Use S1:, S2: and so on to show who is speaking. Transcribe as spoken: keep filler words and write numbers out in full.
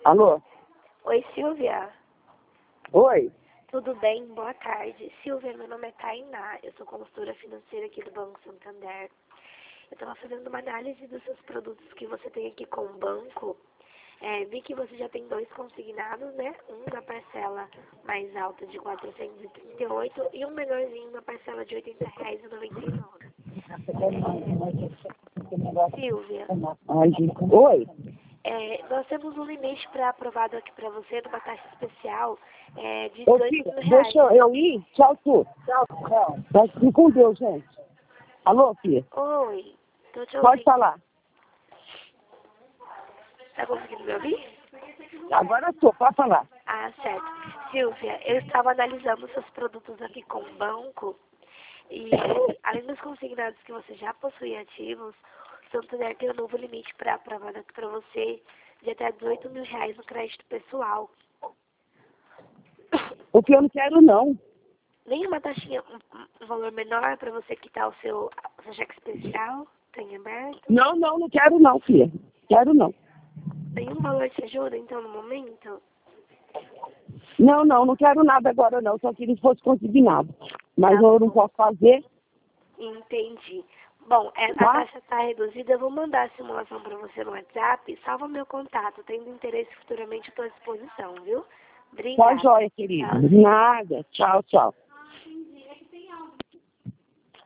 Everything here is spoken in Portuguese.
S1: Alô?
S2: Oi, Silvia.
S1: Oi?
S2: Tudo bem? Boa tarde. Silvia, meu nome é Tainá. Eu sou consultora financeira aqui do Banco Santander. Eu estava fazendo uma análise dos seus produtos que você tem aqui com o banco. É, vi que você já tem dois consignados, né? Um na parcela mais alta de quatrocentos e trinta e oito e um menorzinho na parcela de oitenta reais e noventa e nove. É, Silvia.
S1: Ai, gente. Oi?
S2: É, nós temos um limite para aprovado aqui para você numa taxa especial é, de
S1: Ô,
S2: dezoito
S1: filha,
S2: mil reais.
S1: deixa eu ir. Tchau, tu. Tchau, tchau. Tá, fique com Deus, gente. Alô, filha?
S2: Oi, tô te
S1: Pode
S2: ouvindo.
S1: falar.
S2: Tá conseguindo me ouvir?
S1: Agora eu tô, pode falar.
S2: Ah, certo. Silvia, eu estava analisando seus produtos aqui com o banco e além dos consignados que você já possui ativos, o Santander tem um novo limite para aprovado aqui para você de até dezoito mil reais no crédito pessoal.
S1: O que eu não quero, não.
S2: Nenhuma taxinha, um, um valor menor para você quitar o seu, o seu cheque especial? Tem aberto?
S1: Não, não, não quero, não, filha. Quero, não.
S2: Nenhum valor te ajuda, então, no momento?
S1: Não, não, não quero nada agora, não. Só queria que fosse consignado. Mas
S2: Tá
S1: eu não
S2: bom.
S1: posso fazer.
S2: Entendi. Bom, é, a
S1: Tá?
S2: taxa está reduzida. Eu vou mandar a simulação para você no WhatsApp. Salva meu contato. Tendo interesse futuramente, estou à disposição, viu?
S1: Tá
S2: Obrigada.
S1: joia, querida.
S2: Tchau.
S1: Nada. Tchau, tchau.